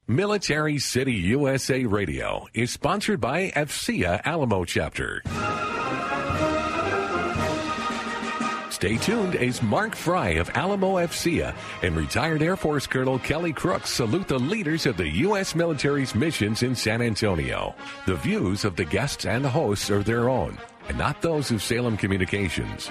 Military City USA Radio is sponsored by AFCEA Alamo Chapter. Stay tuned as Mark Fry of Alamo AFCEA and retired Air Force Colonel Kelly Crooks salute the leaders of the U.S. military's missions in San Antonio. The views of the guests and hosts are their own, and not those of Salem Communications.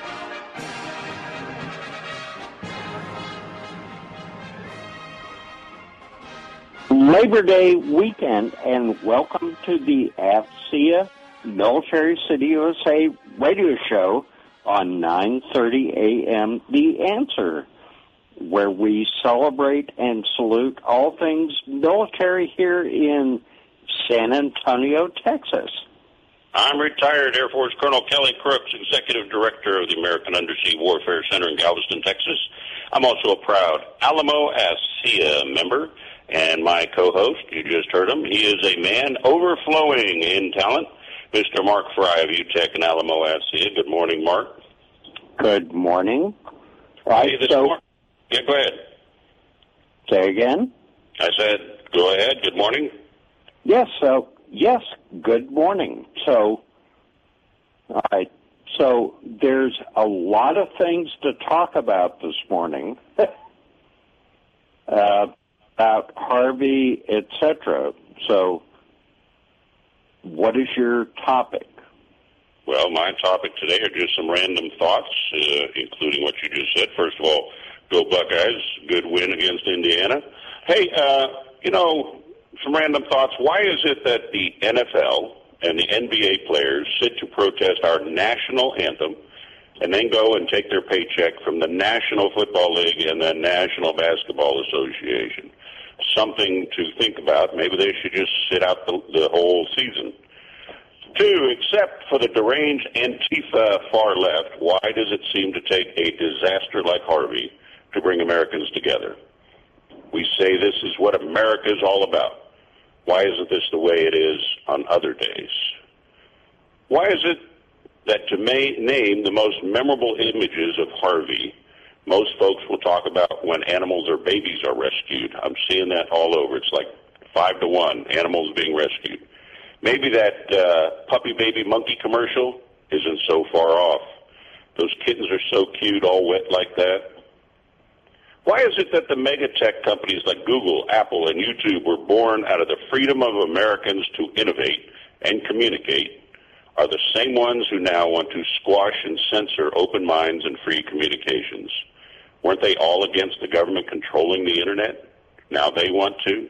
Labor Day weekend, and welcome to the AFCEA Military City USA radio show on 9:30 a.m. The Answer, where we celebrate and salute all things military here in San Antonio, Texas. I'm retired Air Force Colonel Kelly Crooks, Executive Director of the American Undersea Warfare Center in Galveston, Texas. I'm also a proud Alamo AFCEA member. And my co-host, you just heard him, he is a man overflowing in talent, Mr. Mark Fry of UTEC and Alamo AFCEA. Good morning, Mark. Good morning. Right, Yeah, go ahead. Say again? I said, go ahead. Good morning. Yes, good morning. So, all right. So there's a lot of things to talk about this morning. About Harvey, etc. So, what is your topic? Well, my topic today are just some random thoughts, including what you just said. First of all, go Buckeyes, good win against Indiana. Hey, some random thoughts. Why is it that the NFL and the NBA players sit to protest our national anthem and then go and take their paycheck from the National Football League and the National Basketball Association? Something to think about. Maybe they should just sit out the whole season. Two, except for the deranged Antifa far left, why does it seem to take a disaster like Harvey to bring Americans together? We say this is what America is all about. Why isn't this the way it is on other days? Why is it that to name the most memorable images of Harvey, most folks will talk about when animals or babies are rescued? I'm seeing that all over. It's like 5-1, animals being rescued. Maybe that puppy baby monkey commercial isn't so far off. Those kittens are so cute, all wet like that. Why is it that the mega tech companies like Google, Apple, and YouTube were born out of the freedom of Americans to innovate and communicate are the same ones who now want to squash and censor open minds and free communications? Weren't they all against the government controlling the Internet? Now they want to?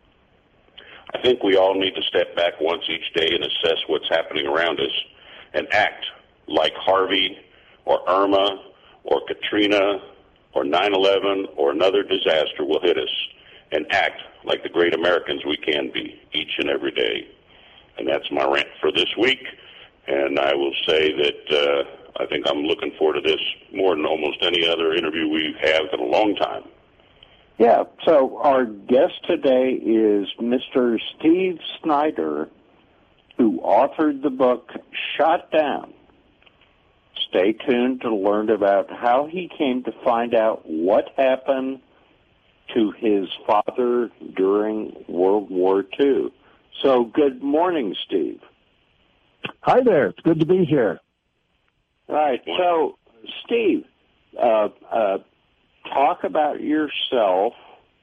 I think we all need to step back once each day and assess what's happening around us and act like Harvey or Irma or Katrina or 9/11 or another disaster will hit us, and act like the great Americans we can be each and every day. And that's my rant for this week. And I will say that I think I'm looking forward to this more than almost any other interview we've had in a long time. Yeah, so our guest today is Mr. Steve Snyder, who authored the book Shot Down. Stay tuned to learn about how he came to find out what happened to his father during World War II. So good morning, Steve. Hi there. It's good to be here. All right. So, Steve, talk about yourself,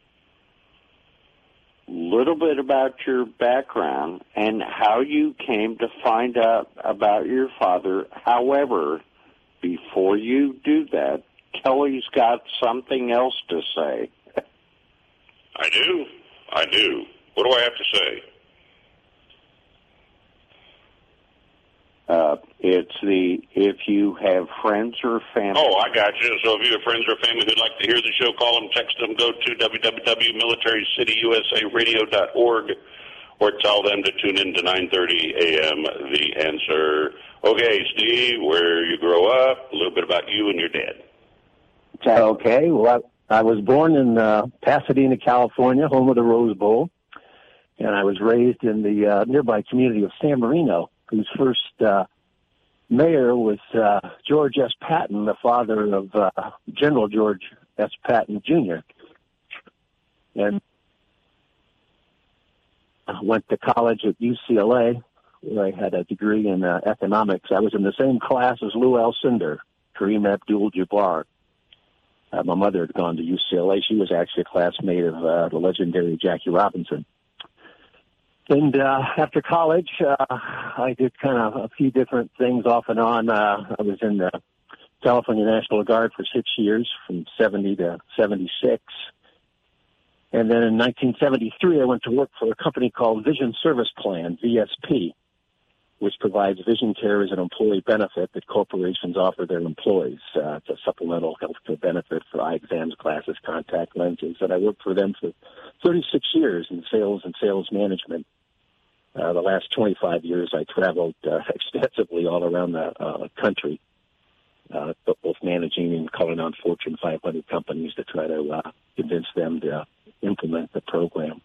a little bit about your background, and how you came to find out about your father. However, before you do that, Kelly's got something else to say. I do. What do I have to say? It's if you have friends or family. Oh, I got you. So if you have friends or family who'd like to hear the show, call them, text them, go to www.militarycityusaradio.org or tell them to tune in to 9:30 a.m. The Answer. Okay, Steve, where you grow up, a little bit about you and your dad. Okay, well, I was born in Pasadena, California, home of the Rose Bowl, and I was raised in the nearby community of San Marino, whose first mayor was George S. Patton, the father of General George S. Patton, Jr. And went to college at UCLA, where I had a degree in economics. I was in the same class as Lou Alcindor, Kareem Abdul-Jabbar. My mother had gone to UCLA. She was actually a classmate of the legendary Jackie Robinson. And after college, I did kind of a few different things off and on. I was in the California National Guard for 6 years, from 70 to 76. And then in 1973, I went to work for a company called Vision Service Plan, VSP, which provides vision care as an employee benefit that corporations offer their employees. It's a supplemental health care benefit for eye exams, glasses, contact lenses. And I worked for them for 36 years in sales and sales management. The last 25 years, I traveled extensively all around the country, both managing and calling on Fortune 500 companies to try to convince them to implement the program.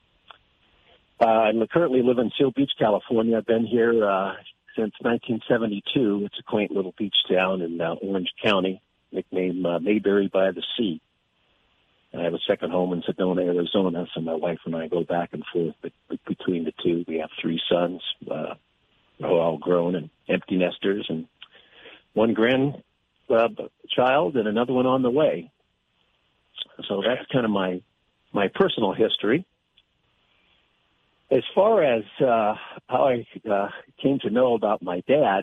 I currently live in Seal Beach, California. I've been here since 1972. It's a quaint little beach town in Orange County, nicknamed Mayberry by the Sea. I have a second home in Sedona, Arizona, so my wife and I go back and forth between the two. We have 3 sons, all grown and empty nesters, and one grandchild and another one on the way. So that's kind of my personal history. As far as how I came to know about my dad,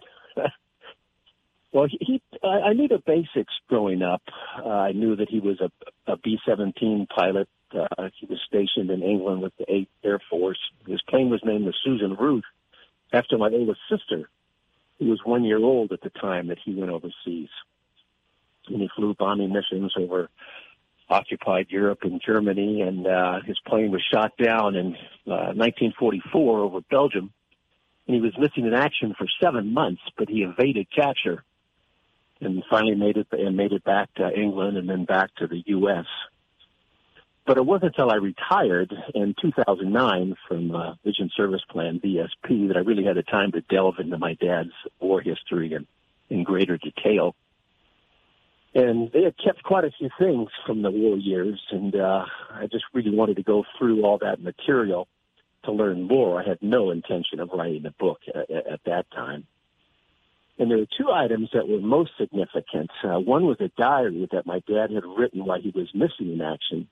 well, I knew the basics growing up. I knew that he was a B-17 pilot. He was stationed in England with the 8th Air Force. His plane was named the Susan Ruth after my oldest sister, who was 1 year old at the time that he went overseas. And he flew bombing missions over occupied Europe and Germany, and his plane was shot down in 1944 over Belgium. And he was missing in action for 7 months, but he evaded capture and finally made it back to England and then back to the U.S. But it wasn't until I retired in 2009 from Vision Service Plan, VSP, that I really had the time to delve into my dad's war history in greater detail. And they had kept quite a few things from the war years, and I just really wanted to go through all that material to learn more. I had no intention of writing a book at that time. And there were 2 items that were most significant. One was a diary that my dad had written while he was missing in action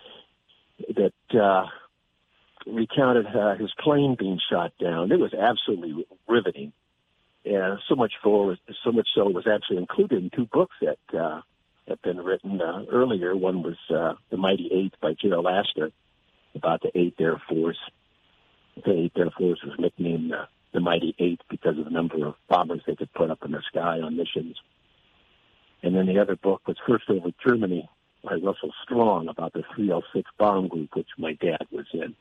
that recounted his plane being shot down. It was absolutely riveting. So much so it was actually included in 2 books that had been written earlier. One was The Mighty Eight by Gerald Astor, about the 8th Air Force. The 8th Air Force was nicknamed the Mighty Eight because of the number of bombers they could put up in the sky on missions. And then the other book was First Over Germany by Russell Strong, about the 306 bomb group, which my dad was in.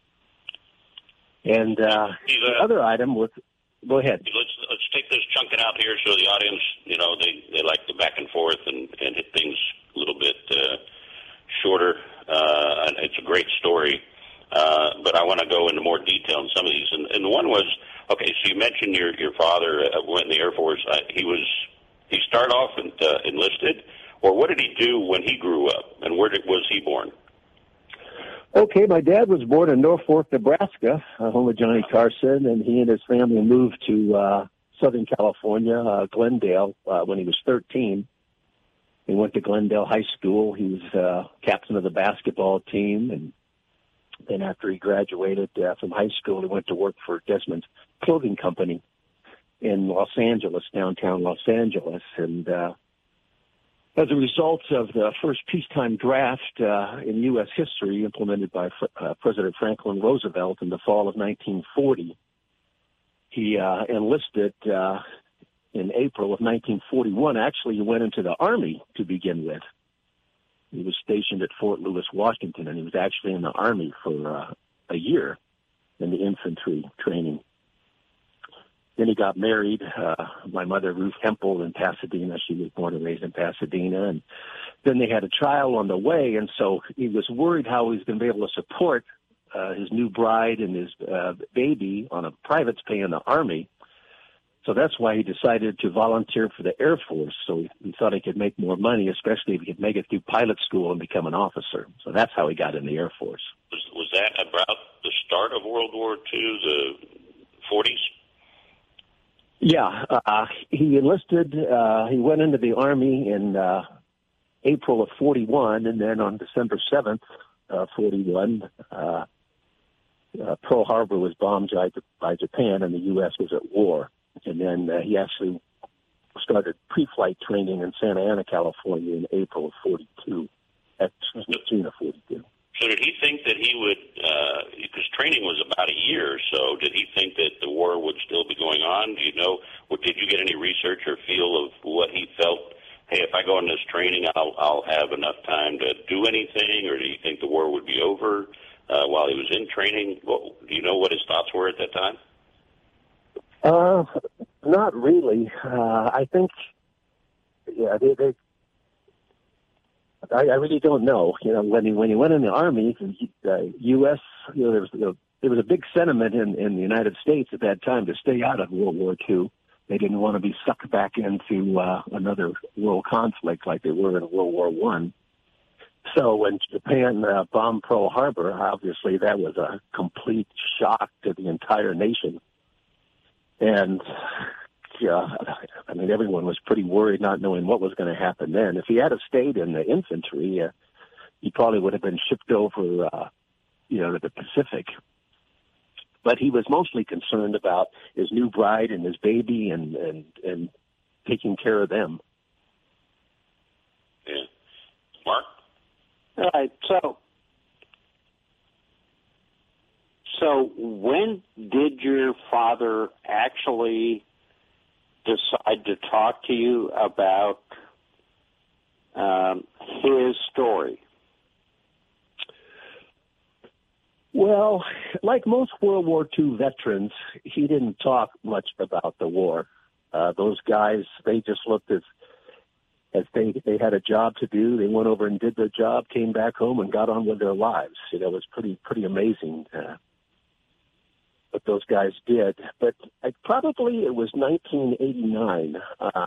And the other item was... Go ahead. Let's take this chunking out here so the audience, they like the back and forth and hit things a little bit shorter. And it's a great story, but I want to go into more detail in some of these. And one was, okay, so you mentioned your father went in the Air Force. He started off enlisted, or what did he do when he grew up, and where was he born? Okay, my dad was born in Norfolk, Nebraska, home of Johnny Carson, and he and his family moved to Southern California, Glendale, when he was 13. He went to Glendale High School. He was captain of the basketball team, and then after he graduated from high school, he went to work for Desmond's Clothing Company in Los Angeles, downtown Los Angeles, and as a result of the first peacetime draft in U.S. history implemented by President Franklin Roosevelt in the fall of 1940, he enlisted in April of 1941. Actually, he went into the Army to begin with. He was stationed at Fort Lewis, Washington, and he was actually in the Army for a year in the infantry training. Then he got married. My mother, Ruth Hempel, in Pasadena. She was born and raised in Pasadena. And then they had a child on the way, and so he was worried how he was going to be able to support his new bride and his baby on a private's pay in the Army. So that's why he decided to volunteer for the Air Force. So he thought he could make more money, especially if he could make it through pilot school and become an officer. So that's how he got in the Air Force. Was that about the start of World War II, the 40s? Yeah, he enlisted. He went into the Army in April of 41, and then on December 7th, 41, Pearl Harbor was bombed by Japan, and the U.S. was at war. And then he actually started pre-flight training in Santa Ana, California in April of 42. June of 42. So did he think that he would, because training was about a year, so did he think that the war would still be going on? Do you know, did you get any research or feel of what he felt, hey, if I go on this training, I'll have enough time to do anything, or do you think the war would be over while he was in training? Do you know what his thoughts were at that time? Not really. I think, yeah, I really don't know. You know, when he went in the Army, the U.S., you know, there was a big sentiment in the United States at that time to stay out of World War II. They didn't want to be sucked back into another world conflict like they were in World War I. So when Japan bombed Pearl Harbor, obviously that was a complete shock to the entire nation. And yeah, I mean, everyone was pretty worried, not knowing what was going to happen then. If he had stayed in the infantry, he probably would have been shipped over, to the Pacific. But he was mostly concerned about his new bride and his baby and taking care of them. Yeah. Mark? All right, so when did your father actually decide to talk to you about his story? Well, like most World War II veterans, he didn't talk much about the war. Those guys, they just looked as they had a job to do. They went over and did their job, came back home, and got on with their lives. You know, it was pretty amazing what those guys did. But probably it was 1989.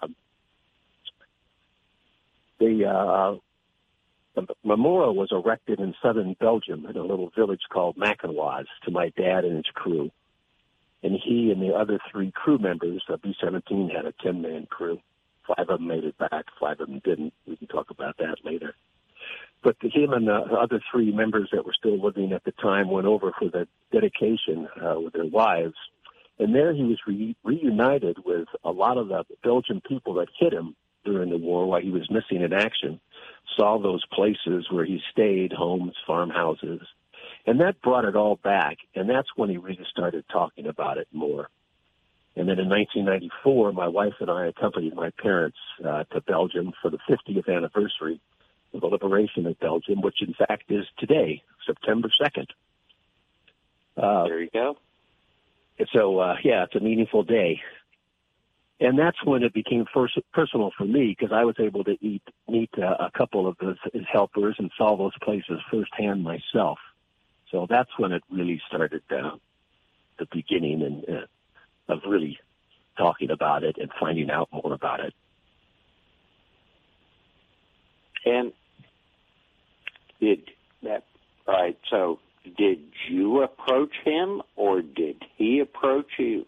The memorial was erected in southern Belgium in a little village called Mackenwas to my dad and his crew. And he and the other 3 crew members, B-17 had a 10-man crew. 5 of them made it back, 5 of them didn't. We can talk about that later. But him and the other 3 members that were still living at the time went over for the dedication with their wives. And there he was reunited with a lot of the Belgian people that hit him during the war while he was missing in action, saw those places where he stayed, homes, farmhouses. And that brought it all back. And that's when he really started talking about it more. And then in 1994, my wife and I accompanied my parents to Belgium for the 50th anniversary of the liberation of Belgium, which in fact is today, September 2nd. There you go. So, it's a meaningful day. And that's when it became personal for me, because I was able to meet a couple of his helpers and saw those places firsthand myself. So that's when it really started, the beginning of really talking about it and finding out more about it. And so did you approach him or did he approach you?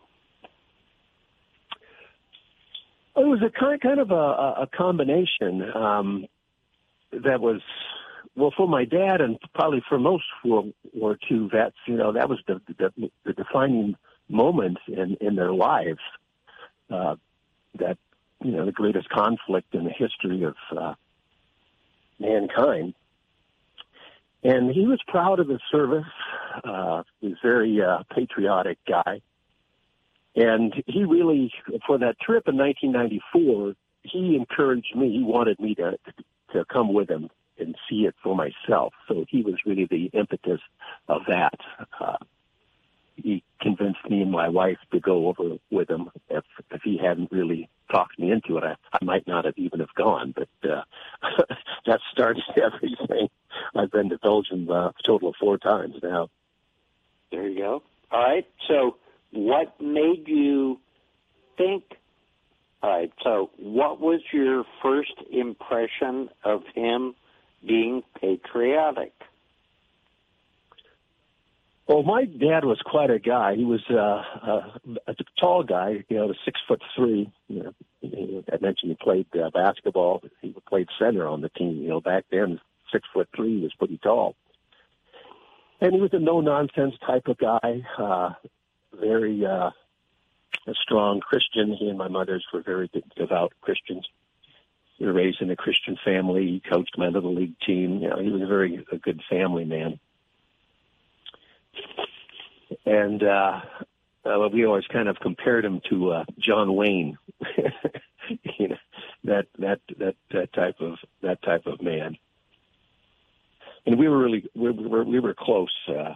It was a kind of a combination that was, well, for my dad and probably for most World War II vets, that was the defining moment in their lives, that, the greatest conflict in the history of mankind. And he was proud of his service. He was a very patriotic guy. And he really, for that trip in 1994, he encouraged me. He wanted me to come with him and see it for myself. So he was really the impetus of that. He convinced me and my wife to go over with him. If he hadn't really talked me into it, I might not have even have gone. But that started everything. I've been to Belgium a total of 4 times now. There you go. All right. So what made you think? All right. So what was your first impression of him being patriotic? Well, my dad was quite a guy. He was a tall guy, 6'3". I mentioned he played basketball. He played center on the team. Back then, 6'3" was pretty tall. And he was a no-nonsense type of guy, very a strong Christian. He and my mothers were very devout Christians. We were raised in a Christian family. He coached my little league team. He was a good family man. And we always kind of compared him to John Wayne, that type of man. And we were close.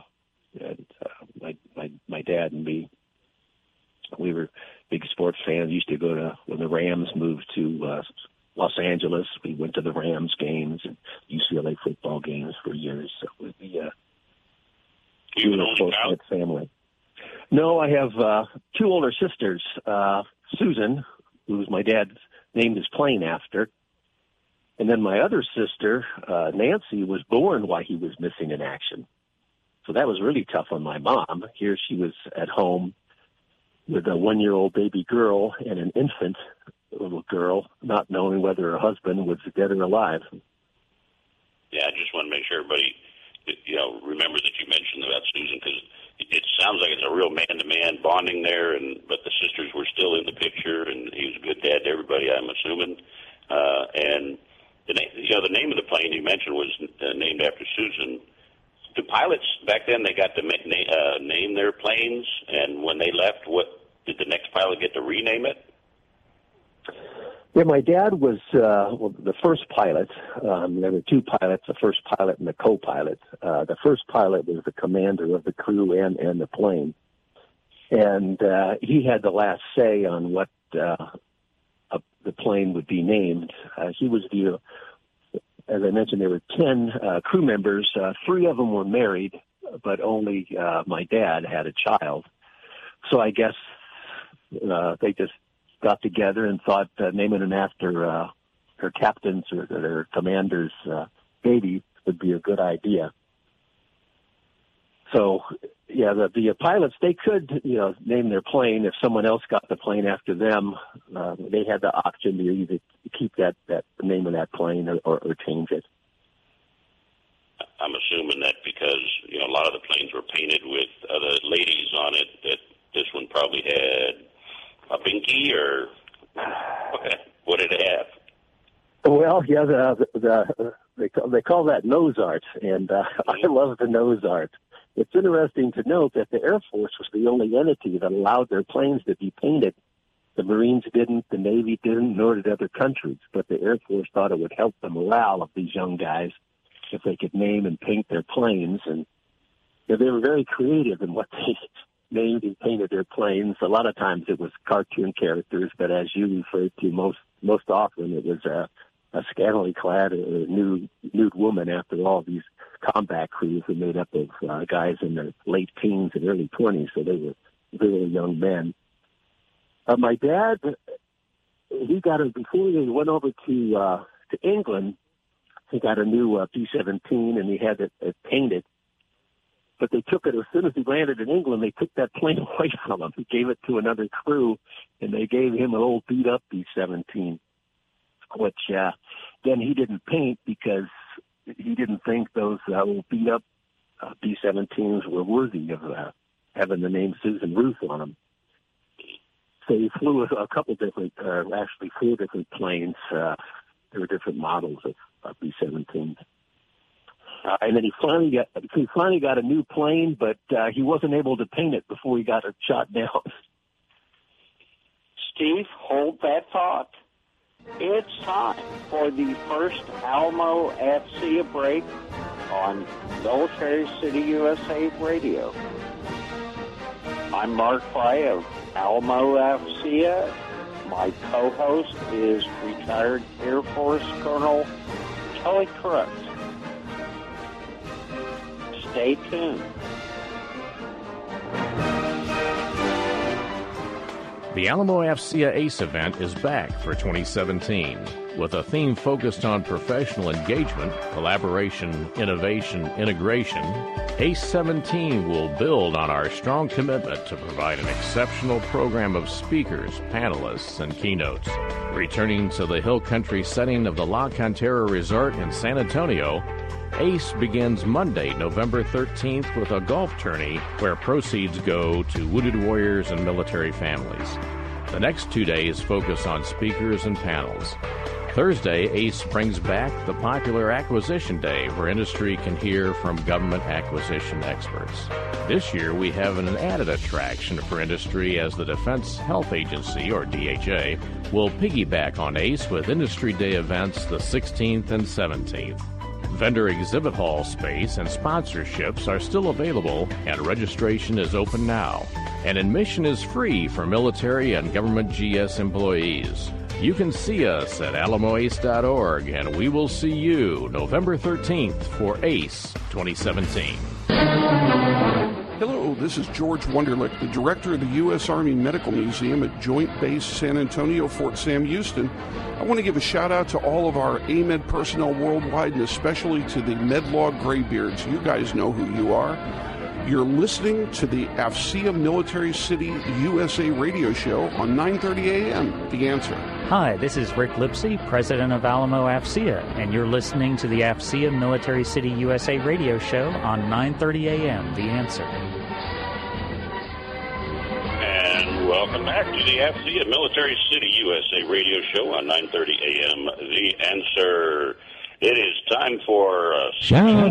My dad and me. We were big sports fans. Used to go to when the Rams moved to Los Angeles. We went to the Rams games and UCLA football games for years. So we were a close-knit family. No, I have two older sisters. Susan, who's my dad named his plane after, and then my other sister, Nancy, was born while he was missing in action. So that was really tough on my mom. Here she was at home with a 1-year-old baby girl and an infant little girl, not knowing whether her husband was dead or alive. Yeah, I just want to make sure everybody, remember that you mentioned about Susan, because it sounds like it's a real man-to-man bonding there, but the sisters were still in the picture, and he was a good dad to everybody, I'm assuming. And the name of the plane you mentioned was named after Susan. Do pilots back then, they got to name their planes, and when they left, what did the next pilot get to rename it? Yeah, my dad was the first pilot. There were two pilots, the first pilot and the co-pilot. The first pilot was the commander of the crew and the plane. And he had the last say on what the plane would be named. He was as I mentioned, there were 10 crew members. 3 of them were married, but only my dad had a child. So I guess they just got together and thought naming him after her captain's or their commander's baby would be a good idea. So, yeah, the pilots, they could, name their plane. If someone else got the plane after them, they had the option to either keep that the name of that plane or change it. I'm assuming that because, a lot of the planes were painted with other ladies on it, that this one probably had a binky, or what did it have? Well, yeah, they call that nose art, and I love the nose art. It's interesting to note that the Air Force was the only entity that allowed their planes to be painted. The Marines didn't, the Navy didn't, nor did other countries. But the Air Force thought it would help the morale of these young guys if they could name and paint their planes. And they were very creative in what they named and painted their planes. A lot of times it was cartoon characters, but as you referred to, most often it was a scantily clad nude woman. After all, these combat crews were made up of guys in their late teens and early 20s, so they were really young men. My dad, before he went over to England, he got a new B-17, and he had it painted. But they took it, as soon as he landed in England, they took that plane away from him. He gave it to another crew, and they gave him an old beat-up B-17, which then he didn't paint because he didn't think those old beat-up B-17s were worthy of having the name Susan Ruth on them. So he flew a couple different, actually 4 different planes. There were different models of B-17s. And then he finally got a new plane, but he wasn't able to paint it before he got it shot down. Steve, hold that thought. It's time for the first Alamo AFCEA break on Military City USA Radio. I'm Mark Fry of Alamo AFCEA. My co-host is retired Air Force Colonel Kelly Crooks. Stay tuned. The Alamo AFCEA ACE event is back for 2017 with a theme focused on professional engagement, collaboration, innovation, integration. ACE 17 will build on our strong commitment to provide an exceptional program of speakers, panelists, and keynotes. Returning to the hill country setting of the La Cantera Resort in San Antonio, ACE begins Monday, November 13th with a golf tourney where proceeds go to wounded warriors and military families. The next 2 days focus on speakers and panels. Thursday, ACE brings back the popular Acquisition Day where industry can hear from government acquisition experts. This year, we have an added attraction for industry as the Defense Health Agency, or DHA, will piggyback on ACE with Industry Day events the 16th and 17th. Vendor exhibit hall space and sponsorships are still available, and registration is open now. And admission is free for military and government GS employees. You can see us at alamoace.org, and we will see you November 13th for ACE 2017. Hello, this is George Wunderlich, the director of the U.S. Army Medical Museum at Joint Base San Antonio, Fort Sam Houston. I want to give a shout out to all of our AMED personnel worldwide, and especially to the MedLaw Graybeards. You guys know who you are. You're listening to the AFCEA Military City USA radio show on 9:30 a.m. The Answer. Hi, this is Rick Lipsy, president of Alamo AFCEA, and you're listening to the AFCEA Military City USA radio show on 9:30 a.m. The Answer. And welcome back to the AFCEA Military City USA radio show on 9:30 a.m. The Answer. It is time for shout out.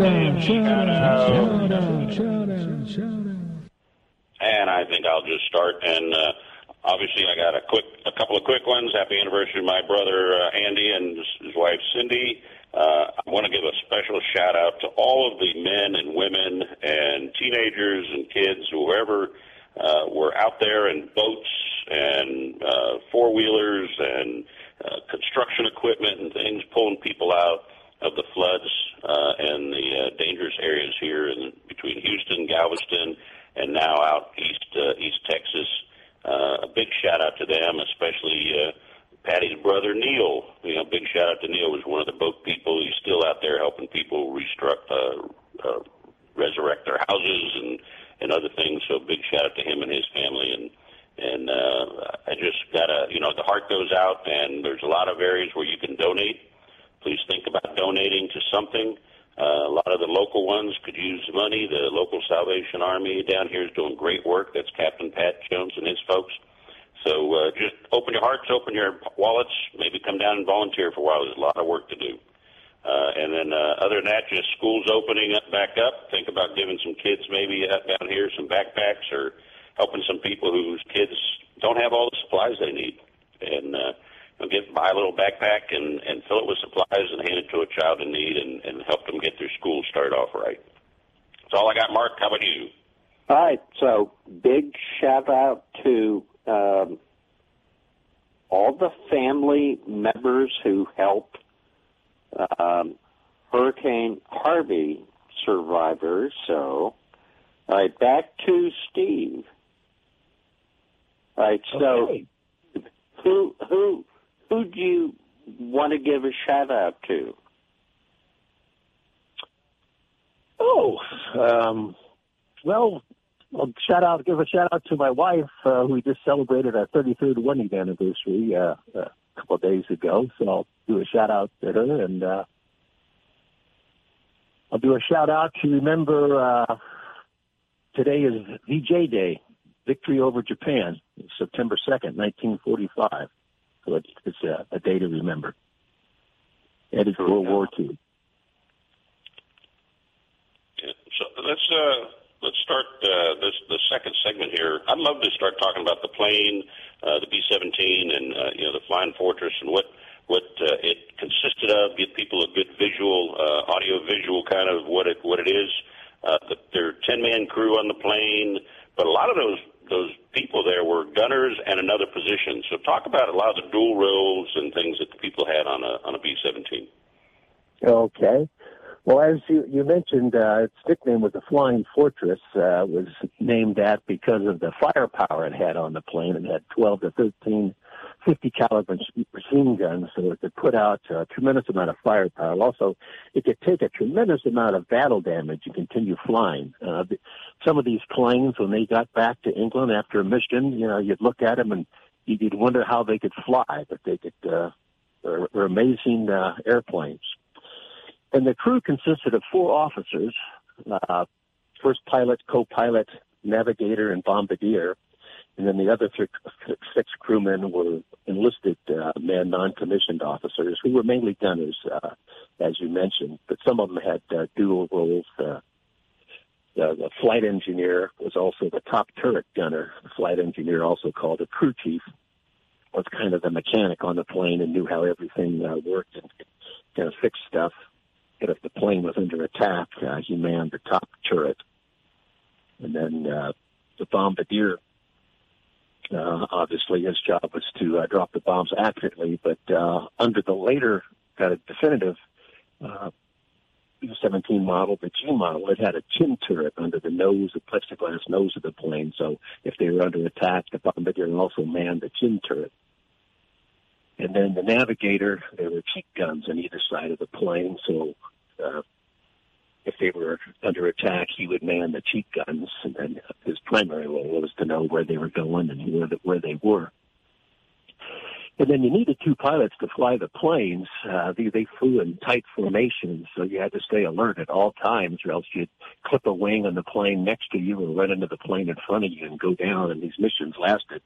And I think I'll just start. And obviously, I got a couple of quick ones. Happy anniversary to my brother Andy and his wife Cindy. I want to give a special shout out to all of the men and women and teenagers and kids, whoever were out there in boats and four-wheelers and construction equipment and things, pulling people out of the floods and the dangerous areas here between Houston, Galveston, and now out East Texas. A big shout out to them, especially Patty's brother Neil. Big shout out to Neil. Was one of the boat people. He's still out there helping people resurrect their houses and other things. So big shout out to him and his family. And I just gotta, the heart goes out, and there's a lot of areas where you can donate. Please think about donating to something. A lot of the local ones could use money. The local Salvation Army down here is doing great work. That's Captain Pat Jones and his folks. So just open your hearts, open your wallets, maybe come down and volunteer for a while. There's a lot of work to do. And then other than that, just schools opening back up. Think about giving some kids maybe down here some backpacks or helping some people whose kids don't have all the supplies they need. And buy a little backpack and fill it with supplies and hand it to a child in need and help them get their school started off right. That's all I got, Mark. How about you? All right. So big shout out to all the family members who helped Hurricane Harvey survivors. So, all right, back to Steve. All right. So Okay. who do you want to give a shout out to? Well, I'll give a shout out to my wife, who just celebrated our 33rd wedding anniversary a couple of days ago. So I'll do a shout out to her, and I'll do a shout out to remember today is VJ Day, Victory over Japan, September 2nd, 1945. So it's a day to remember. And it's World War II. Yeah, so let's start the second segment here. I'd love to start talking about the plane, the B-17, and the Flying Fortress, and what it consisted of. Give people a good visual, audio-visual kind of what it is. There are 10-man crew on the plane, but a lot of those people there were gunners and another position. So talk about a lot of the dual roles and things that the people had on a B-17. Okay. Well, as you mentioned, its nickname was the Flying Fortress. Was named that because of the firepower it had on the plane. It had 12 to 13 50-caliber machine guns, so it could put out a tremendous amount of firepower. Also, it could take a tremendous amount of battle damage and continue flying. Some of these planes, when they got back to England after a mission, you'd look at them and you'd wonder how they could fly, but they could. Were amazing airplanes. And the crew consisted of 4 officers, first pilot, co-pilot, navigator, and bombardier. And then the other 6 crewmen were enlisted men, non-commissioned officers, who were mainly gunners, as you mentioned. But some of them had dual roles. The flight engineer was also the top turret gunner. The flight engineer, also called a crew chief, was kind of the mechanic on the plane and knew how everything worked and kind of fixed stuff. But if the plane was under attack, he manned the top turret. And then the bombardier, obviously his job was to drop the bombs accurately, but under the later kind of definitive 17 model, the G model, it had a chin turret under the nose, the plexiglass nose of the plane. So if they were under attack, the bombardier also manned the chin turret. And then the navigator, there were cheek guns on either side of the plane. So if they were under attack, he would man the cheek guns. And then his primary role was to know where they were going and where they were. And then you needed 2 pilots to fly the planes. They flew in tight formations, so you had to stay alert at all times, or else you'd clip a wing on the plane next to you or run into the plane in front of you and go down. And these missions lasted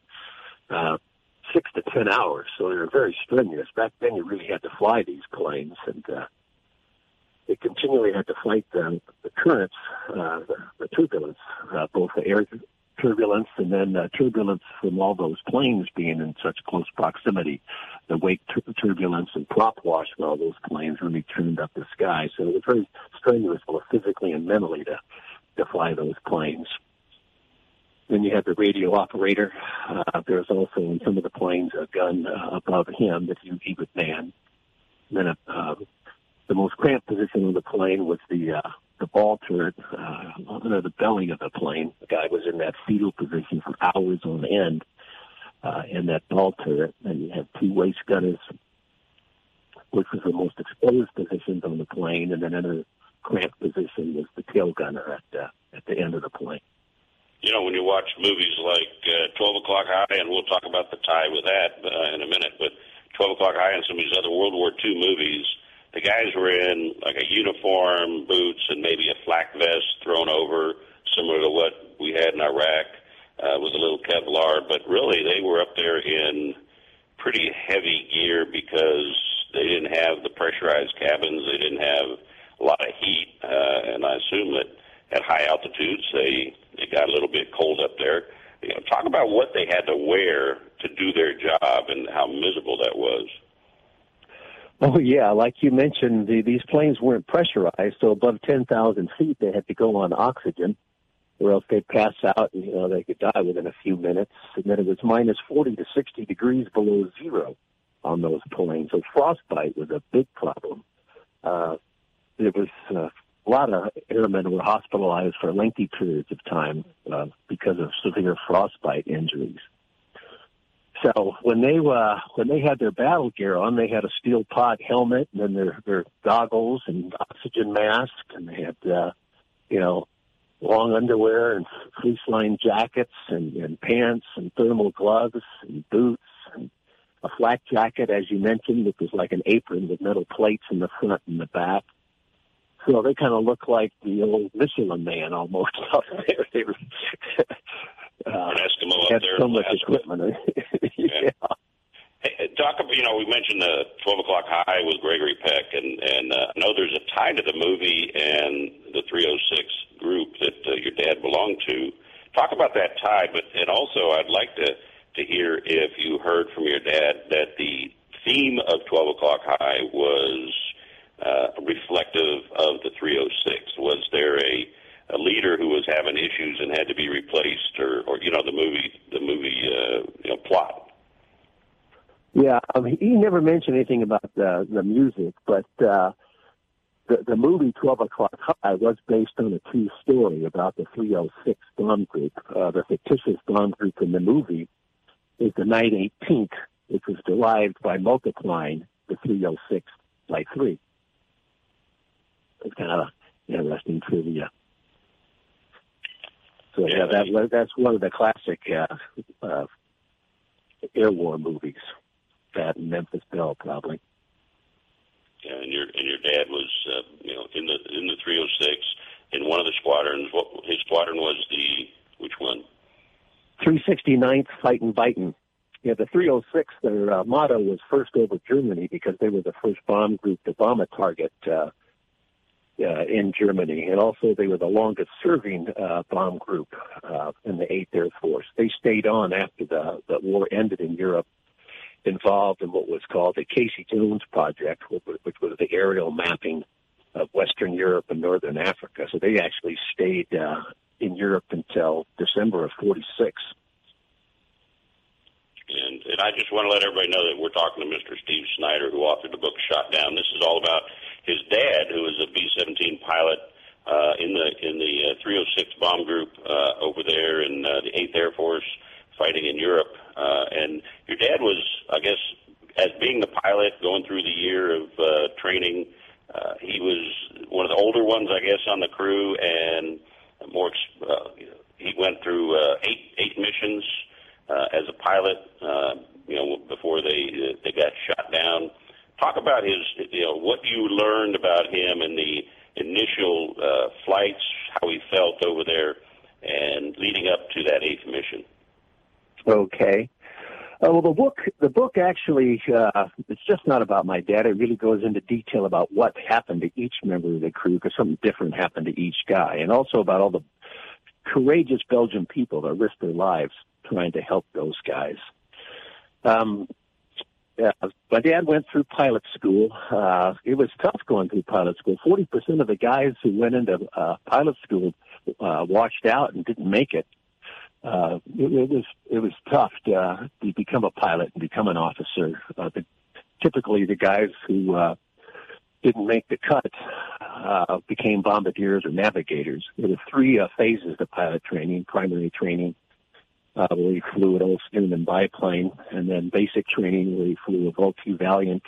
6 to 10 hours, so they were very strenuous. Back then, you really had to fly these planes, and they continually had to fight the currents, the turbulence, both the air turbulence and then turbulence from all those planes being in such close proximity. The wake turbulence and prop wash from all those planes really turned up the sky. So it was very strenuous, both physically and mentally, to fly those planes. Then you have the radio operator. There's also in some of the planes a gun above him that he would man. And then the most cramped position on the plane was the ball turret under the belly of the plane. The guy was in that fetal position for hours on end in that ball turret. And you had 2 waist gunners, which was the most exposed positions on the plane. And then in a cramped position was the tail gunner at the end of the plane. When you watch movies like 12 O'Clock High, and we'll talk about the tie with that in a minute, but 12 O'Clock High and some of these other World War II movies, the guys were in like a uniform, boots, and maybe a flak vest thrown over, similar to what we had in Iraq with a little Kevlar. But really, they were up there in pretty heavy gear because they didn't have the pressurized cabins. They didn't have a lot of heat. And I assume that at high altitudes, they got a little bit cold up there. Talk about what they had to wear to do their job and how miserable that was. Oh, yeah. Like you mentioned, these planes weren't pressurized, so above 10,000 feet, they had to go on oxygen, or else they'd pass out and, they could die within a few minutes. And then it was minus 40 to 60 degrees below zero on those planes. So frostbite was a big problem. There was a lot of airmen were hospitalized for lengthy periods of time because of severe frostbite injuries. So when they had their battle gear on, they had a steel pot helmet and then their goggles and oxygen mask, and they had long underwear and fleece-lined jackets and pants and thermal gloves and boots and a flak jacket, as you mentioned, which was like an apron with metal plates in the front and the back. So they kind of look like the old Michelin Man almost out there. They were an Eskimo had up there. So much equipment. Yeah. Hey, talk about, we mentioned the 12 O'Clock High with Gregory Peck, and I know there's a tie to the movie and the 306 group that your dad belonged to. Talk about that tie, and also I'd like to hear if you heard from your dad that the theme of 12 O'Clock High was reflective of the 306. Was there a leader who was having issues and had to be replaced, or the movie plot? Yeah, he never mentioned anything about the music, but the movie 12 O'Clock High was based on a true story about the 306 bomb group. The fictitious bomb group in the movie is the Night 18th, which was derived by multiplying the 306 by 3. It's kind of interesting trivia. So yeah, that's one of the classic air war movies. That and Memphis Belle, probably. Yeah, and your dad was in the 306 in one of the squadrons. What his squadron was which one? 369th Fightin' Bitin'. Yeah, the 306. Their motto was first over Germany because they were the first bomb group to bomb a target in Germany, and also they were the longest serving bomb group in the 8th Air Force. They stayed on after the war ended in Europe, involved in what was called the Casey Jones Project, which was the aerial mapping of Western Europe and Northern Africa. So they actually stayed in Europe until December of 46. And I just want to let everybody know that we're talking to Mr. Steve Snyder, who authored the book Shot Down. This is all about his dad, who was a B-17 pilot in the 306 bomb group over there in the 8th Air Force, fighting in Europe. And your dad was, I guess, as being the pilot, going through the year of training, he was one of the older ones, I guess, on the crew, and he went through eight missions as a pilot, before they got shot down. Talk about what you learned about him in the initial flights, how he felt over there, and leading up to that 8th mission. Okay. Well, the book actually, it's just not about my dad. It really goes into detail about what happened to each member of the crew, because something different happened to each guy, and also about all the courageous Belgian people that risked their lives trying to help those guys. My dad went through pilot school. It was tough going through pilot school. 40% of the guys who went into pilot school washed out and didn't make it. It was tough to become a pilot and become an officer. Typically, the guys who didn't make the cut became bombardiers or navigators. There were 3 phases to pilot training: primary training, where he flew an old Stearman biplane, and then basic training, where he flew a Vultee Valiant,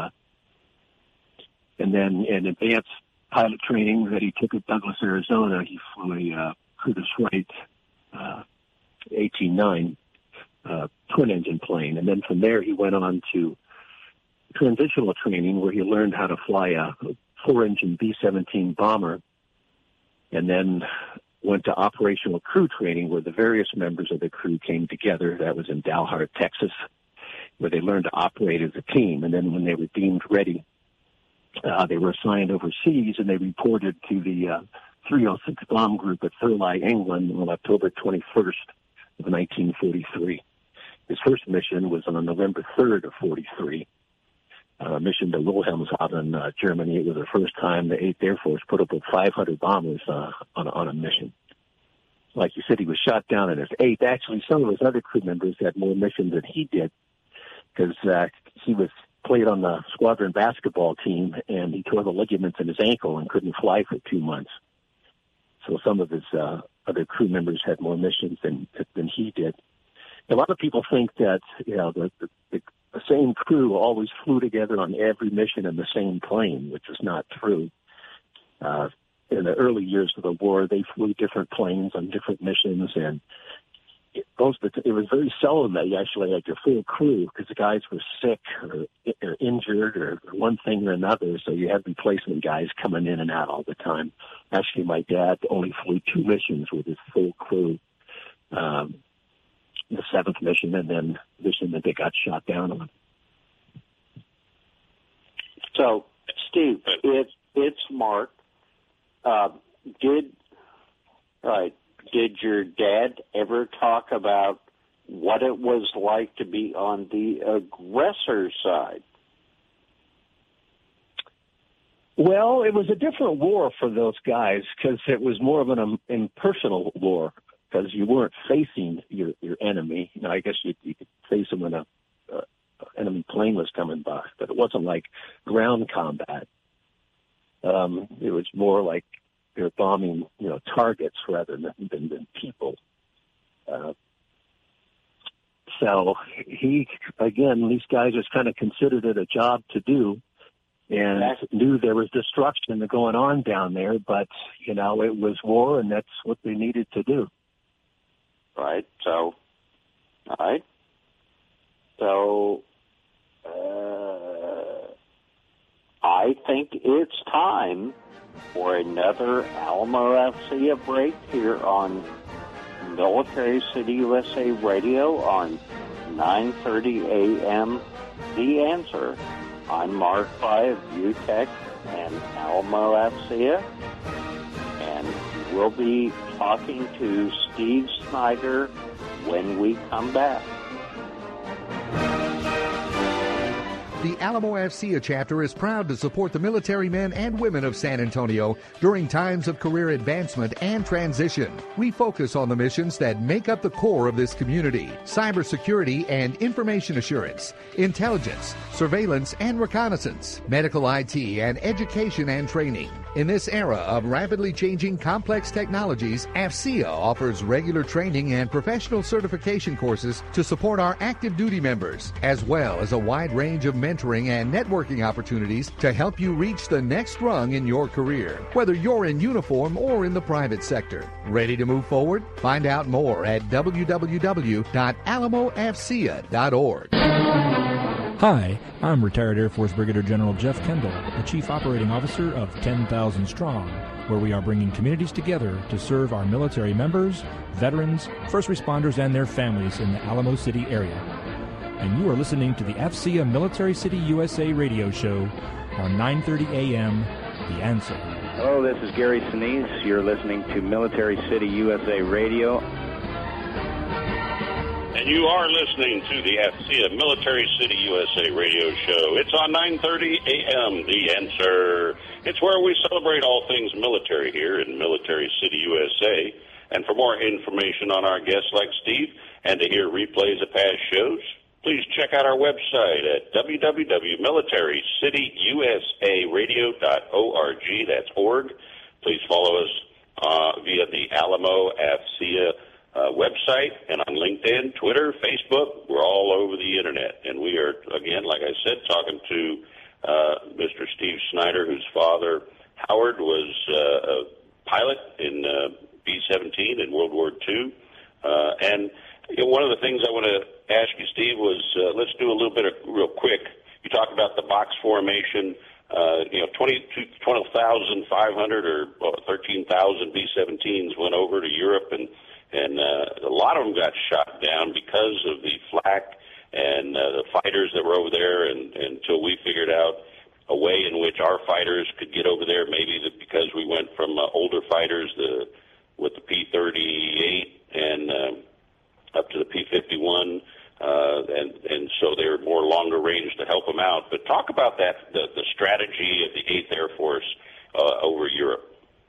and then in advanced pilot training that he took at Douglas, Arizona, he flew a Curtiss-Wright 18-9 twin-engine plane. And then from there, he went on to transitional training, where he learned how to fly a 4-engine B-17 bomber, and then went to operational crew training, where the various members of the crew came together. That was in Dalhart, Texas, where they learned to operate as a team. And then when they were deemed ready, they were assigned overseas, and they reported to the 306 bomb group at Thurley, England, on October 21st of 1943. His first mission was on November 3rd of 43. Mission to Wilhelmshaven, Germany. It was the first time the 8th Air Force put up with 500 bombers on a mission. Like you said, he was shot down in his 8th. Actually, some of his other crew members had more missions than he did, because he played on the squadron basketball team, and he tore the ligaments in his ankle and couldn't fly for 2 months. So some of his other crew members had more missions than he did. A lot of people think that the same crew always flew together on every mission in the same plane, which is not true. In the early years of the war, they flew different planes on different missions, and it was very seldom that you actually had your full crew, because the guys were sick or injured or one thing or another, so you had replacement guys coming in and out all the time. Actually, my dad only flew 2 missions with his full crew. The 7th mission, and then the mission that they got shot down on. So, Steve, it's Mark. Did your dad ever talk about what it was like to be on the aggressor side? Well, it was a different war for those guys, because it was more of an impersonal war, because you weren't facing your enemy. I guess you could face them when an enemy plane was coming by, but it wasn't like ground combat. It was more like they're bombing, targets rather than people. So these guys just kind of considered it a job to do, and knew there was destruction going on down there, but, it was war, and that's what they needed to do. Right. So, all right. So, I think it's time for another Alamo FCA break here on Military City USA Radio on 9:30 a.m. The Answer. I'm Mark Fry of UTEC and Alamo FCA, and we'll be talking to Steve Snyder when we come back. The Alamo FCA chapter is proud to support the military men and women of San Antonio during times of career advancement and transition. We focus on the missions that make up the core of this community: cybersecurity and information assurance, intelligence, surveillance and reconnaissance, medical IT, and education and training. In this era of rapidly changing complex technologies, AFCEA offers regular training and professional certification courses to support our active duty members, as well as a wide range of mentoring and networking opportunities to help you reach the next rung in your career, whether you're in uniform or in the private sector. Ready to move forward? Find out more at www.alamofca.org. Hi, I'm retired Air Force Brigadier General Jeff Kendall, the Chief Operating Officer of 10,000 Strong, where we are bringing communities together to serve our military members, veterans, first responders, and their families in the Alamo City area. And you are listening to the FCA Military City USA radio show on 9:30 a.m. The Answer. Hello, this is Gary Sinise. You're listening to Military City USA radio. And you are listening to the FCA Military City USA radio show. It's on 9:30 a.m. The Answer. It's where we celebrate all things military here in Military City USA. And for more information on our guests like Steve and to hear replays of past shows, please check out our website at www.militarycityusaradio.org. That's org. Please follow us via the Alamo FCA website and on LinkedIn, Twitter, Facebook. We're all over the Internet. And we are, again, like I said, talking to Mr. Steve Snyder, whose father, Howard, was a pilot in B-17 in World War II. And one of the things I want to ask you, Steve, was let's do a little bit of real quick. You talk about the box formation. 20,500 or 13,000 B-17s went over to Europe, and a lot of them got shot down because of the flak and the fighters that were over there, and until we figured out a way in which our fighters could get over there, maybe because we went from older fighters with the P-38 and up to the P-51, and so they were more longer range to help them out. But talk about that, the strategy of the 8th Air Force over Europe.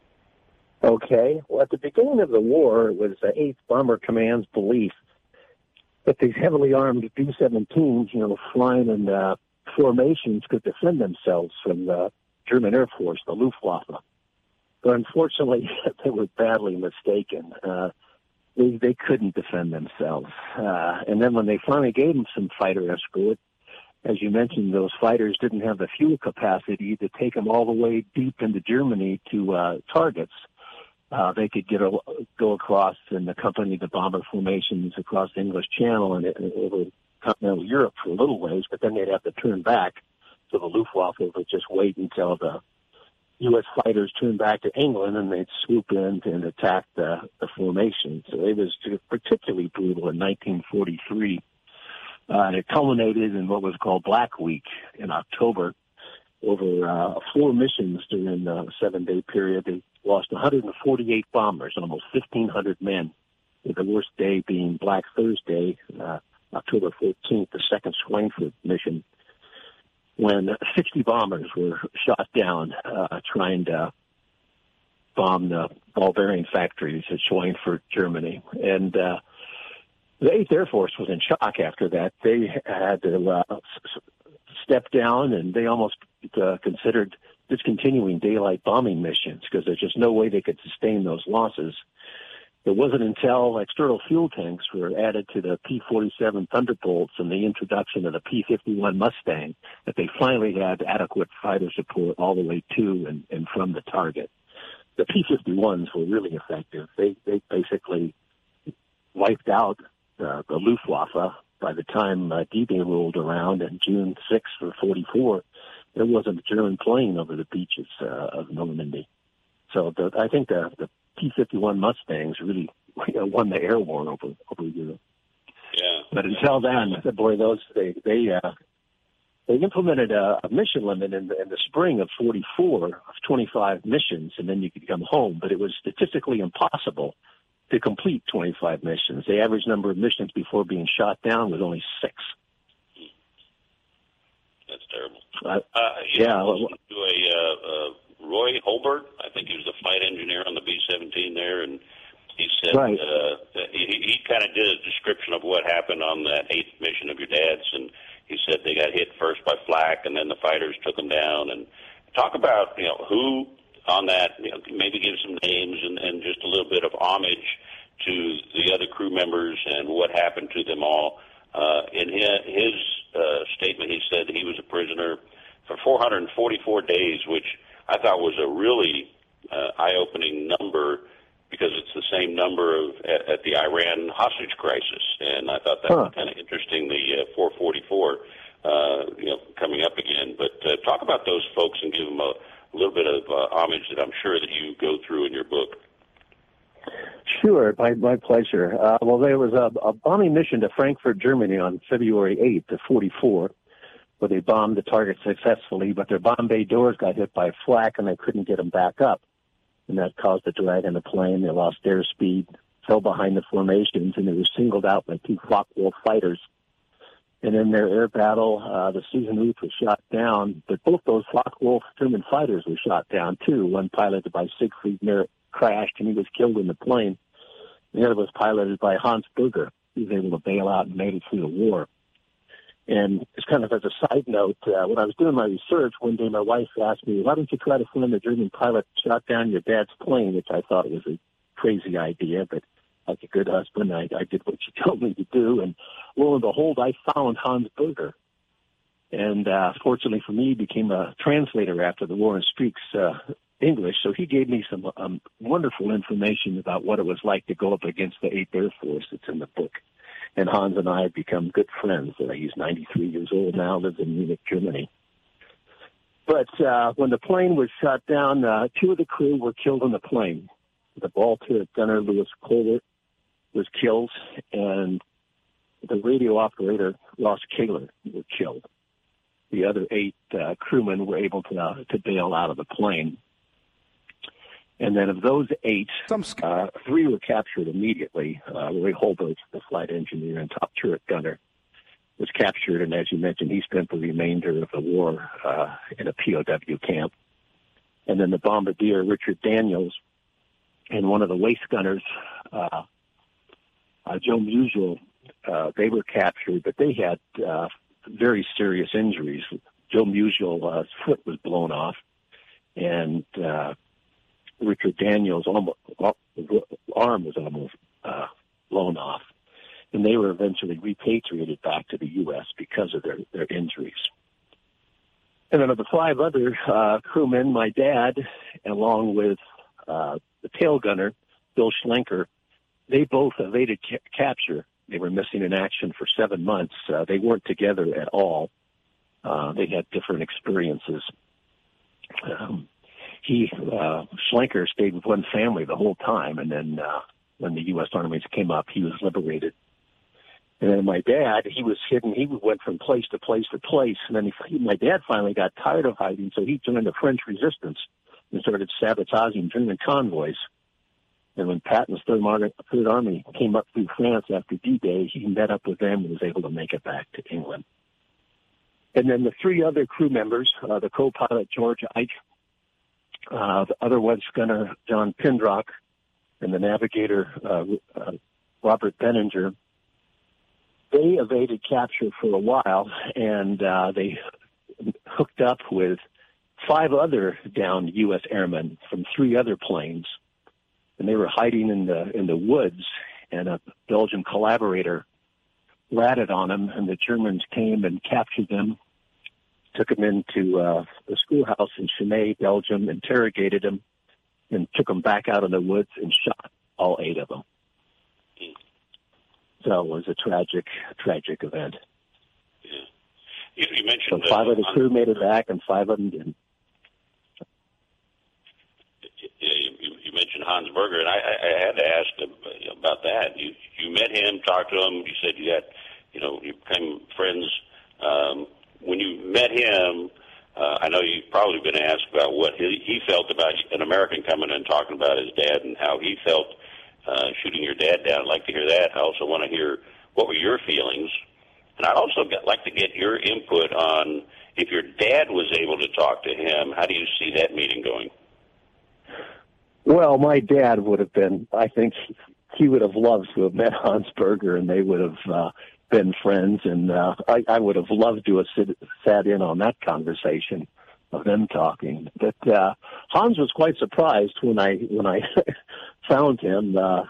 Okay. Well, at the beginning of the war, it was the 8th Bomber Command's belief that these heavily armed B-17s, flying in formations, could defend themselves from the German Air Force, the Luftwaffe. But unfortunately, they were badly mistaken. They couldn't defend themselves. And then when they finally gave them some fighter escort, as you mentioned, those fighters didn't have the fuel capacity to take them all the way deep into Germany to targets. They could go across and accompany the bomber formations across the English Channel and over continental Europe for a little ways, but then they'd have to turn back. So the Luftwaffe would just wait until the U.S. fighters turned back to England, and they'd swoop in and attack the formation. So it was particularly brutal in 1943. And it culminated in what was called Black Week in October. Over 4 missions during a 7-day period, they lost 148 bombers, almost 1,500 men, with the worst day being Black Thursday, October 14th, the second Schweinfurt mission, when 60 bombers were shot down trying to bomb the ball bearing factories at Schweinfurt, Germany. And the 8th Air Force was in shock after that. They had to step down, and they almost considered discontinuing daylight bombing missions because there's just no way they could sustain those losses. It wasn't until external fuel tanks were added to the P-47 Thunderbolts and the introduction of the P-51 Mustang that they finally had adequate fighter support all the way to and from the target. The P-51s were really effective. They basically wiped out the Luftwaffe. By the time D-Day rolled around on June 6th of 44, there wasn't a German plane over the beaches of Normandy. So I think the P-51 Mustangs really won the air war over Europe. Yeah. But until then, boy, they implemented a mission limit in the spring of 44 of 25 missions, and then you could come home. But it was statistically impossible to complete 25 missions. The average number of missions before being shot down was only 6. That's terrible. Roy Holbert, I think he was the flight engineer on the B-17 there, and he said right. He kind of did a description of what happened on that 8th mission of your dad's, and he said they got hit first by flak, and then the fighters took them down. And talk about who on that, maybe give some names and just a little bit of homage to the other crew members and what happened to them all. In his statement, he said he was a prisoner for 444 days, which I thought was a really eye-opening number because it's the same number at the Iran hostage crisis, and I thought that was kind of interesting. The 444, coming up again. But talk about those folks and give them a little bit of homage that I'm sure that you go through in your book. Sure, my pleasure. Well, there was a bombing mission to Frankfurt, Germany on February 8th of 44, where they bombed the target successfully, but their bomb bay doors got hit by flak and they couldn't get them back up. And that caused a drag on the plane. They lost airspeed, fell behind the formations, and they were singled out by 2 Focke-Wulf fighters. And in their air battle, the Susan was shot down, but both those Focke-Wulf German fighters were shot down, too. One piloted by Siegfried Merritt crashed, and he was killed in the plane. The other was piloted by Hans Burger. He was able to bail out and made it through the war. And just kind of as a side note, when I was doing my research, one day my wife asked me, why don't you try to find the German pilot that shot down your dad's plane, which I thought was a crazy idea, but like a good husband, I did what she told me to do. And lo and behold, I found Hans Burger. And fortunately for me, he became a translator after the war and speaks English. So he gave me some wonderful information about what it was like to go up against the 8th Air Force. It's in the book. And Hans and I have become good friends. He's 93 years old now, lives in Munich, Germany. But when the plane was shot down, 2 of the crew were killed on the plane. The ball turret gunner, Louis Colbert, was killed, and the radio operator, Ross Kaler, were killed. The other 8 crewmen were able to bail out of the plane. And then of those 8, 3 were captured immediately. Roy Holbert, the flight engineer and top turret gunner, was captured, and as you mentioned, he spent the remainder of the war in a POW camp. And then the bombardier, Richard Daniels, and one of the waist gunners, Joe Musial, they were captured, but they had very serious injuries. Joe Musial's foot was blown off, and Richard Daniels' arm was almost blown off, and they were eventually repatriated back to the U.S. because of their injuries. And then of the 5 other crewmen, my dad, along with the tail gunner, Bill Schlenker, they both evaded capture. They were missing in action for 7 months. They weren't together at all. They had different experiences. Schlenker stayed with one family the whole time, and then when the U.S. armies came up, he was liberated. And then my dad, he was hidden. He went from place to place to place, and then my dad finally got tired of hiding, so he joined the French resistance and started sabotaging German convoys. And when Patton's Third Army came up through France after D-Day, he met up with them and was able to make it back to England. And then the 3 other crew members, the co-pilot George Ike, the other wedge gunner John Pindrock, and the navigator Robert Benninger, they evaded capture for a while, and they hooked up with 5 other downed U.S. airmen from 3 other planes, and they were hiding in the woods, and a Belgian collaborator ratted on them, and the Germans came and captured them, took them into the schoolhouse in Chennai, Belgium, interrogated them, and took them back out in the woods and shot all 8 of them. So it was a tragic event. Yeah. You mentioned... So 5 of the crew made it back, and 5 of them didn't. You mentioned Hans Berger, and I had to ask about that. You met him, talked to him. You said you became friends. When you met him, I know you've probably been asked about what he felt about an American coming in and talking about his dad and how he felt shooting your dad down. I'd like to hear that. I also want to hear what were your feelings. And I'd also like to get your input on if your dad was able to talk to him, how do you see that meeting going? Well, my dad would have been, I think he would have loved to have met Hans Berger, and they would have been friends, and I would have loved to have sat in on that conversation of them talking. But Hans was quite surprised when I found him, but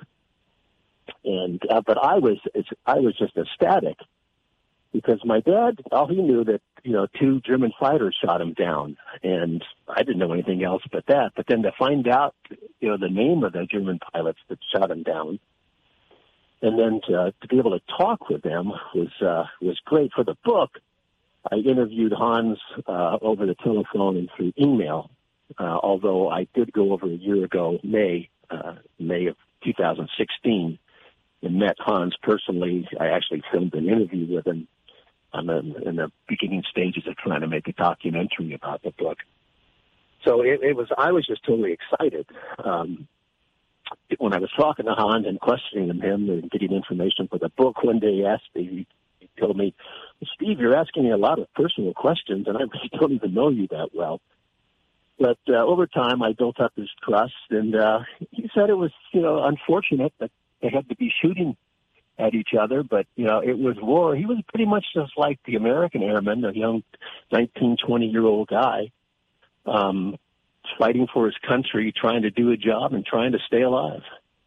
I was just ecstatic because my dad, all he knew that 2 German fighters shot him down, and I didn't know anything else but that. But then to find out the name of the German pilots that shot him down, and then to be able to talk with them was great. For the book, I interviewed Hans over the telephone and through email, although I did go over a year ago, May of 2016, and met Hans personally. I actually filmed an interview with him. I'm in the beginning stages of trying to make a documentary about the book. So I was just totally excited. When I was talking to Hans and questioning him and getting information for the book, one day he told me, "Steve, you're asking me a lot of personal questions, and I really don't even know you that well." But over time, I built up his trust, and he said it was, unfortunate that they had to be shooting at each other, but, it was war. He was pretty much just like the American airman, a young 19, 20-year-old guy, fighting for his country, trying to do a job and trying to stay alive.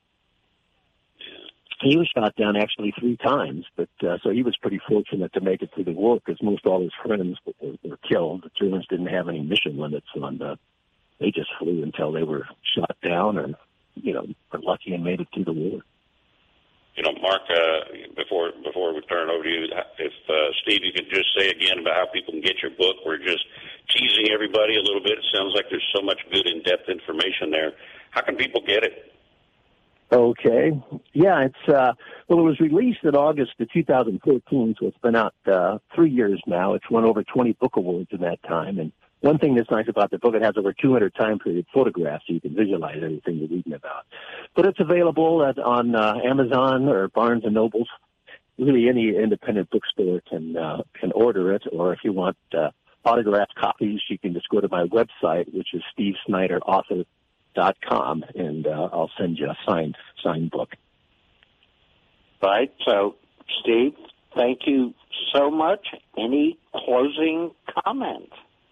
He was shot down actually 3 times, but so he was pretty fortunate to make it through the war because most all his friends were killed. The Germans didn't have any mission limits on they just flew until they were shot down or, were lucky and made it through the war. Mark, before we turn it over to you, if Steve, you could just say again about how people can get your book. We're just teasing everybody a little bit. It sounds like there's so much good in-depth information there. How can people get it? Okay. Yeah, it was released in August of 2014, so it's been out 3 years now. It's won over 20 book awards in that time. And one thing that's nice about the book, it has over 200 time period photographs, so you can visualize everything you're reading about. But it's available on Amazon or Barnes & Nobles. Really, any independent bookstore can order it, or if you want autographed copies, you can just go to my website, which is stevesnyderauthor.com, and I'll send you a signed book. Right. So, Steve, thank you so much. Any closing comments?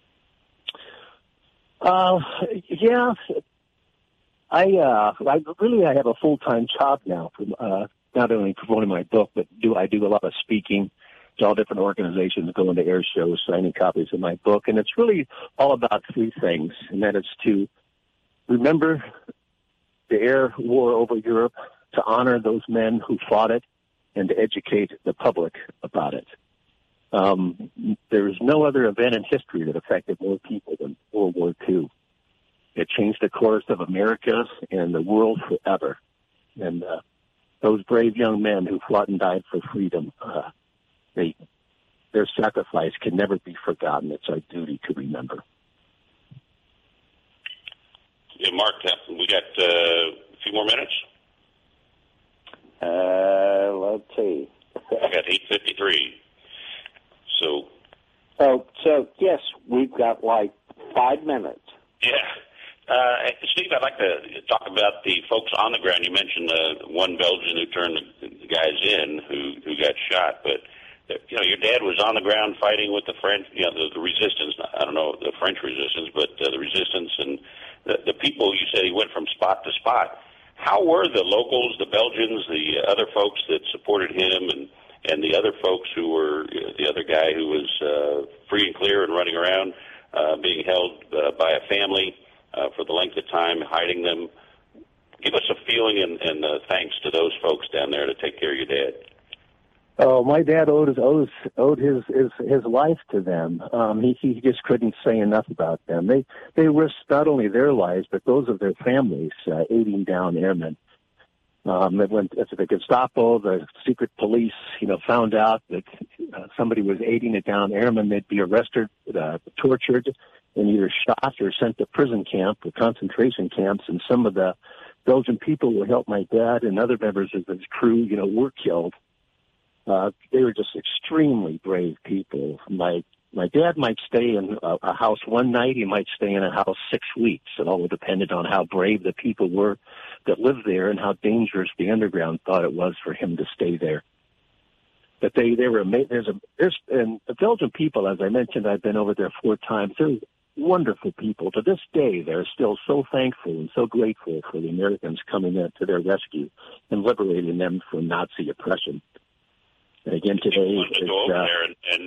Yeah. I have a full-time job now, not only promoting my book, but I do a lot of speaking to all different organizations, going to air shows, signing copies of my book, and it's really all about 3 things, and that is to remember the air war over Europe, to honor those men who fought it, and to educate the public about it. There is no other event in history that affected more people than World War II. It changed the course of America and the world forever. And those brave young men who fought and died for freedom, their sacrifice can never be forgotten. It's our duty to remember. Yeah, Mark, we got a few more minutes. Let's see. I got 8:53. So yes, we've got like 5 minutes. Yeah. Steve, I'd like to talk about the folks on the ground. You mentioned one Belgian who turned the guys in who got shot, but your dad was on the ground fighting with the French, the resistance. I don't know the French resistance, but the resistance and the people. You said he went from spot to spot. How were the locals, the Belgians, the other folks that supported him, and the other folks who were the other guy who was free and clear and running around, being held by a family for the length of time, hiding them? Give us a feeling and thanks to those folks down there to take care of your dad. Oh, my dad owed his life to them. He just couldn't say enough about them. They risked not only their lives but those of their families, aiding down airmen. When the Gestapo, the secret police, found out that somebody was aiding a down airman, they'd be arrested, tortured, and either shot or sent to prison camp or concentration camps. And some of the Belgian people who helped my dad and other members of his crew, were killed. They were just extremely brave people. My dad might stay in a house one night. He might stay in a house 6 weeks. It all depended on how brave the people were that lived there and how dangerous the underground thought it was for him to stay there. But they were amazing. And the Belgian people, as I mentioned, I've been over there 4 times. They're wonderful people. To this day, they're still so thankful and so grateful for the Americans coming in to their rescue and liberating them from Nazi oppression. And again, today, to go over there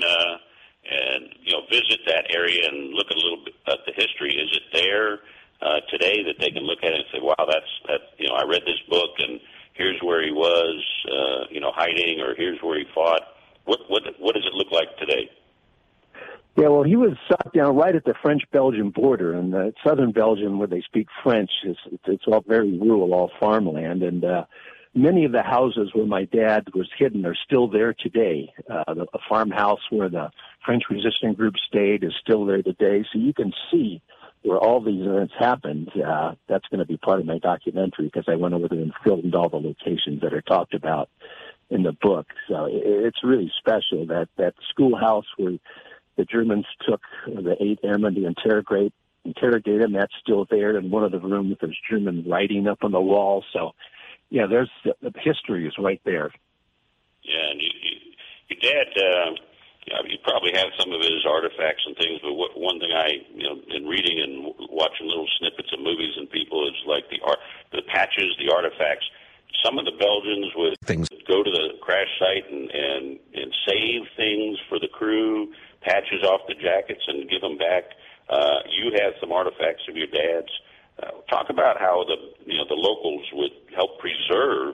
and visit that area and look a little bit at the history. Is it there today that they can look at it and say, "Wow, that's I read this book and here's where he was, hiding, or here's where he fought." What does it look like today? Yeah, well, he was shot down right at the French-Belgian border, and southern Belgium, where they speak French, it's all very rural, all farmland, and many of the houses where my dad was hidden are still there today. A farmhouse where the French resistance group stayed is still there today. So you can see where all these events happened. That's going to be part of my documentary because I went over there and filmed all the locations that are talked about in the book. So it's really special that schoolhouse where the Germans took the 8 airmen to interrogate them. That's still there. In one of the rooms, there's German writing up on the wall. So yeah, the history is right there. Yeah, and your dad, you probably have some of his artifacts and things, but one thing in reading and watching little snippets of movies and people is like the patches, the artifacts. Some of the Belgians would go to the crash site and save things for the crew, patches off the jackets and give them back. You have some artifacts of your dad's. Talk about how the locals would help preserve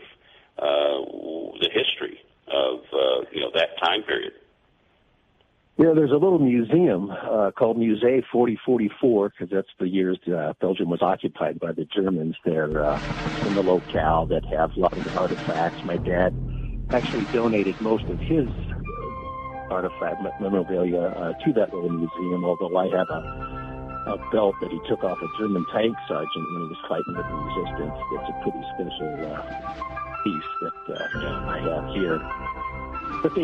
the history of that time period. Yeah, there's a little museum called Musée 4044 because that's the years Belgium was occupied by the Germans there in the locale that have a lot of the artifacts. My dad actually donated most of his artifact memorabilia to that little museum, although I have a belt that he took off a German tank sergeant when he was fighting with the resistance. It's a pretty special piece that I have here. But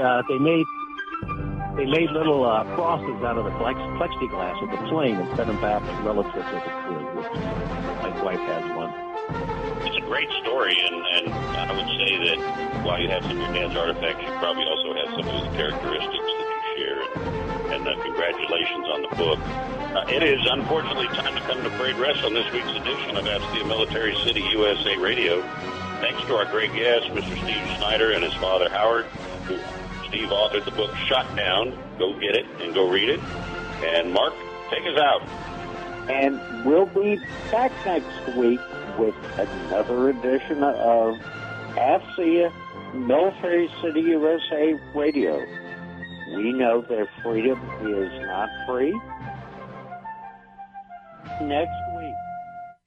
they made little crosses out of the plexiglass of the plane and sent them back as relatives as it could, which my wife has one. It's a great story, and I would say that while you have some of your dad's artifacts, you probably also have some of his characteristics that you share, and congratulations on the book. It is unfortunately time to come to Parade Rest on this week's edition of AFCEA Military City USA Radio. Thanks to our great guest, Mr. Steve Snyder, and his father, Howard, who Steve authored the book Shot Down. Go get it and go read it. And Mark, take us out. And we'll be back next week with another edition of AFCEA Military City USA Radio. We know that freedom is not free. Next